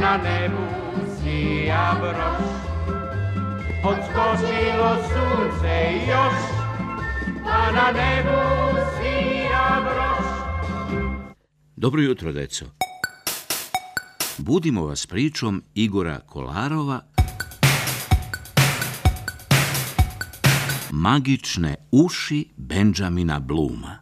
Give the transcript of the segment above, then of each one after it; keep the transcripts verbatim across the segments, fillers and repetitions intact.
na nebu sija broš. Odskočilo sunce još, a na nebu sija broš. Dobro jutro, deco. Budimo vas pričom Igora Kolarova Magične uši Benjamina Blooma.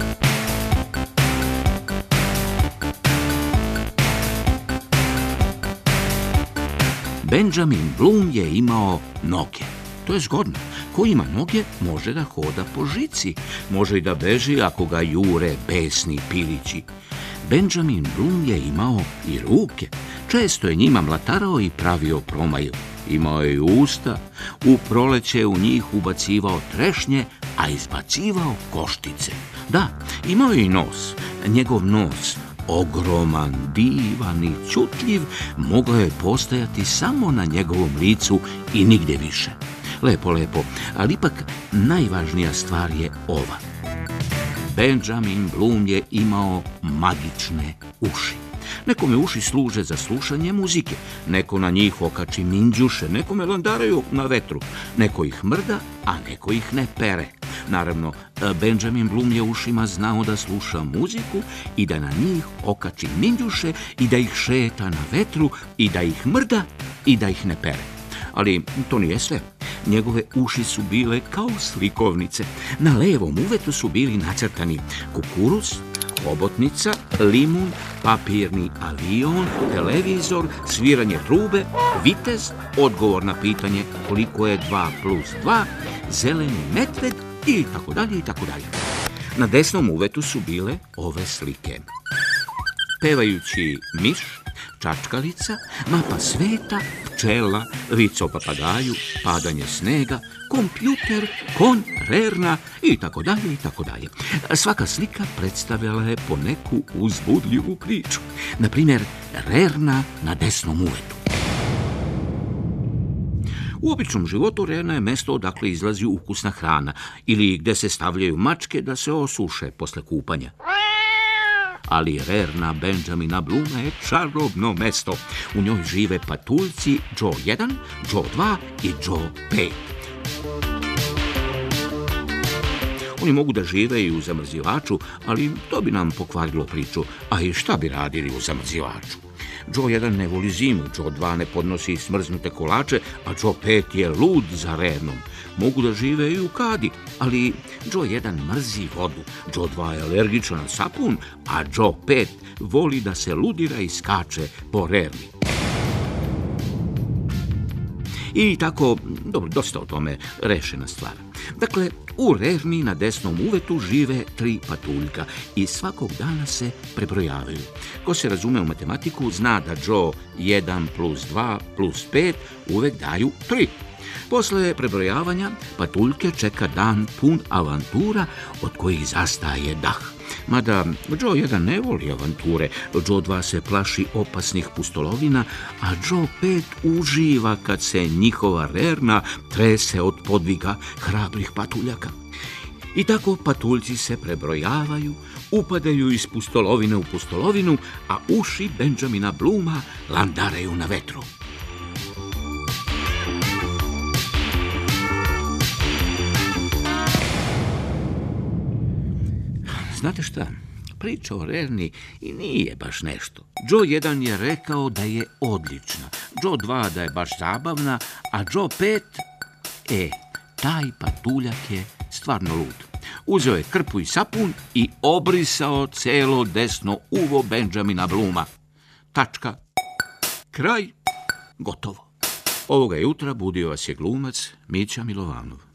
Benjamin Bloom je imao noge. To je zgodno. Ko ima noge, može da hoda po žici. Može i da beži ako ga jure besni pilići. Benjamin Bloom je imao i ruke. Često je njima mlatarao i pravio promaju. Imao je i usta. U proleće u njih ubacivao trešnje, a izbacivao koštice. Da, imao je i nos. Njegov nos, ogroman, divan i čutljiv, mogao je postojati samo na njegovom licu i nigdje više. Lepo, lepo, ali ipak najvažnija stvar je ova. Benjamin Bloom je imao magične uši. Nekome uši služe za slušanje muzike, neko na njih okači minđuše, nekome landaraju na vetru, neko ih mrda, a neko ih ne pere. Naravno, Benjamin Bloom je ušima znao da sluša muziku i da na njih okači minđuše i da ih šeta na vetru i da ih mrda i da ih ne pere. Ali to nije sve. Njegove uši su bile kao slikovnice. Na levom uvetu su bili nacrtani kukuruz, hobotnica, limun, papirni avion, televizor, sviranje trube, vitez, odgovor na pitanje koliko je dva plus dva, zeleni medved i tako dalje i tako dalje. Na desnom uvetu su bile ove slike. Pevajući miš, čačkalica, mapa sveta, pčela, vic o papagaju, padanje snega, kompjuter, konj, rerna i tako dalje i tako dalje. Svaka slika predstavljala je po neku uzbudljivu priču. Na primjer, rerna na desnom uvetu. U običnom životu rerna je mesto odakle izlazi ukusna hrana ili gde se stavljaju mačke da se osuše posle kupanja. Ali rerna Benjamina Blooma je čarobno mesto. U njoj žive patuljci Joe jedan, Joe dva i Joe pet. Oni mogu da žive i u zamrzivaču, ali to bi nam pokvarilo priču. A i šta bi radili u zamrzivaču? Joe jedan ne voli zimu, Joe dva ne podnosi smrznute kolače, a Joe pet je lud za rernom. Mogu da žive i u kadi, ali Joe jedan mrzi vodu, Joe dva je alergičan na sapun, a Joe pet voli da se ludira i skače po rerni. I tako, dobro, dosta o tome, rešena stvar. Dakle, u rerni na desnom uvetu žive tri patuljka i svakog dana se prebrojavaju. Ko se razume u matematiku zna da Joe jedan plus dva plus pet uvek daju tri. Posle prebrojavanja patuljke čeka dan pun avantura od kojih zastaje dah. Mada Joe jedan ne voli avanture, Joe dva se plaši opasnih pustolovina, a Joe pet uživa kad se njihova rerna trese od podviga hrabrih patuljaka. I tako patuljci se prebrojavaju, upadaju iz pustolovine u pustolovinu, a uši Benjamina Blooma landaraju na vetru. Znate šta? Priča o rerni i nije baš nešto. Joe jedan je rekao da je odlična, Joe dva da je baš zabavna, a Joe pet, e, taj patuljak je stvarno lud. Uzeo je krpu i sapun i obrisao celo desno uvo Benjamina Blooma. Tačka. Kraj. Gotovo. Ovoga jutra budio vas je glumac Mića Milovanov.